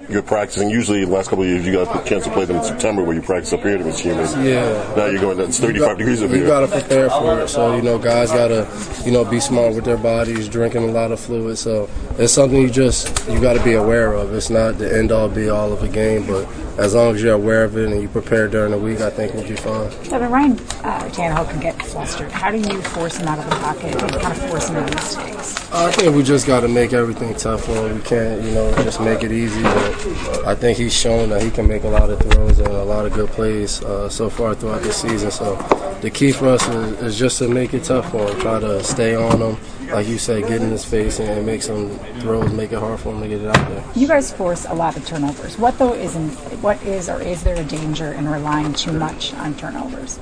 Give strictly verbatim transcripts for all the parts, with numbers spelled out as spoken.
you're practicing. Usually, the last couple of years, you got a chance to play them in September, where you practice up here to it's humid. Yeah. Now you're going. It's thirty-five got, degrees up you here. You got to prepare for it. So you know, guys got to you know be smart with their bodies, drinking a lot of fluid. So it's something you just you got to be aware of. It's not the end all be all of a game, but as long as you're aware of it and you prepare during the week, I think we'll be fine. Kevin, Ryan uh, Tannehill can get flustered. How do you force him out of the pocket and kind of force him into mistakes? I think we just got to make everything tough for him. We can't, you know, just make it easy. But I think he's shown that he can make a lot of throws and a lot of good plays uh, so far throughout the season. So the key for us is, is just to make it tough for him. Try to stay on him, like you say, get in his face and make some throws, make it hard for him to get it out there. You guys force a lot of turnovers. What though isn't? What is or is there a danger in relying too much on turnovers?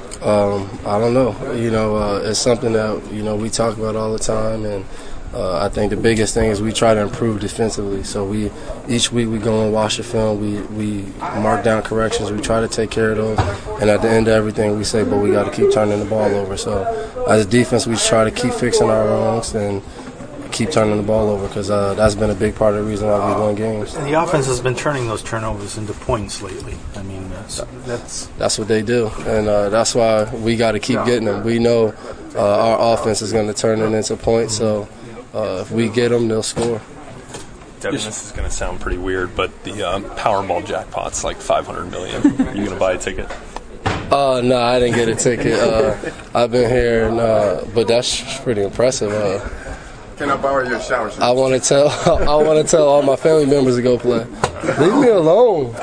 Um, I don't know. You know, uh, it's something that you know we talk about all the time, and uh, I think the biggest thing is we try to improve defensively. So we each week we go and watch the film. We we mark down corrections. We try to take care of those, and at the end of everything, we say, but we got to keep turning the ball over. So as a defense, we try to keep fixing our wrongs and keep turning the ball over, because uh, that's been a big part of the reason why we won games. And the offense has been turning those turnovers into points lately. I mean, that's that's, that's what they do, and uh, that's why we got to keep getting them. We know uh, our offense is going to turn it into points, so uh, if we get them, they'll score. Devin, this is going to sound pretty weird, but the um, Powerball jackpot's like five hundred million dollars. Are you going to buy a ticket? Uh, no, I didn't get a ticket. Uh, I've been here, and, uh, but that's pretty impressive. Uh, Can I borrow your shower shoes? I want to tell I want to tell all my family members to go play. Leave me alone.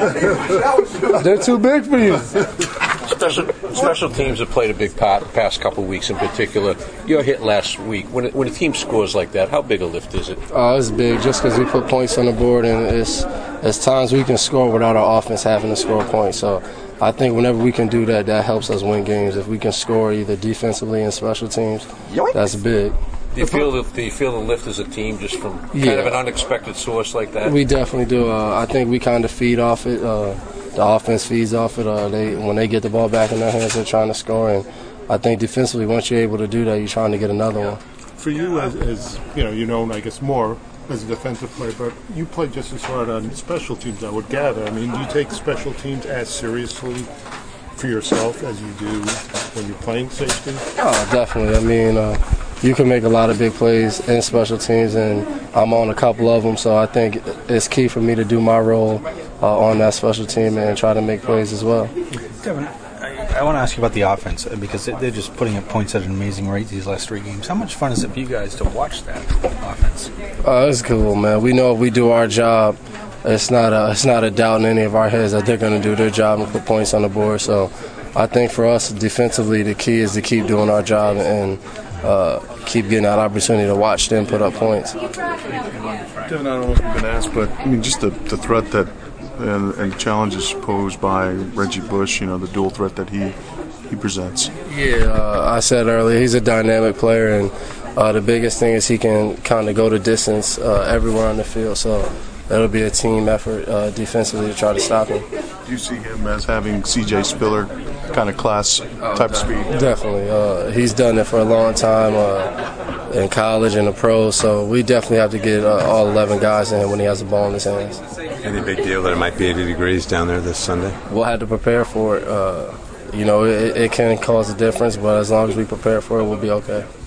They're too big for you. Special, special teams have played a big part the past couple of weeks in particular. Your hit last week, when it, when a team scores like that, how big a lift is it? Uh, it's big just because we put points on the board, and it's, it's times we can score without our offense having to score points. So I think whenever we can do that, that helps us win games. If we can score either defensively and special teams, that's big. Do you feel the, do you feel the lift as a team just from kind yeah. of an unexpected source like that? We definitely do. Uh, I think we kind of feed off it. Uh, the offense feeds off it. Uh, they when they get the ball back in their hands, they're trying to score. And I think defensively, once you're able to do that, you're trying to get another one. For you, as, as you know, you're known, I guess, more as a defensive player, but you play just as hard on special teams, I would gather. I mean, do you take special teams as seriously for yourself as you do when you're playing safety? Oh, definitely. I mean, uh, you can make a lot of big plays in special teams, and I'm on a couple of them, so I think it's key for me to do my role uh, on that special team and try to make plays as well. Devin, I, I want to ask you about the offense, because they're just putting up points at an amazing rate these last three games. How much fun is it for you guys to watch that offense? Uh, it's cool, man. We know if we do our job, it's not a, it's not a doubt in any of our heads that they're going to do their job and put points on the board. So I think for us defensively, the key is to keep doing our job and uh, keep getting that opportunity to watch them put up points. Devin, I don't know if you've been asked, but I mean, just the, the threat that and, and challenges posed by Reggie Bush, you know, the dual threat that he he presents. Yeah, uh, I said earlier, he's a dynamic player, and uh, the biggest thing is he can kind of go the distance uh, everywhere on the field. So it'll be a team effort uh, defensively to try to stop him. Do you see him as having C J Spiller kind of class type of speed? Definitely. Uh, he's done it for a long time uh, in college and the pros, so we definitely have to get uh, all eleven guys in when he has the ball in his hands. Any big deal that it might be eighty degrees down there this Sunday? We'll have to prepare for it. Uh, you know, it, it can cause a difference, but as long as we prepare for it, we'll be okay.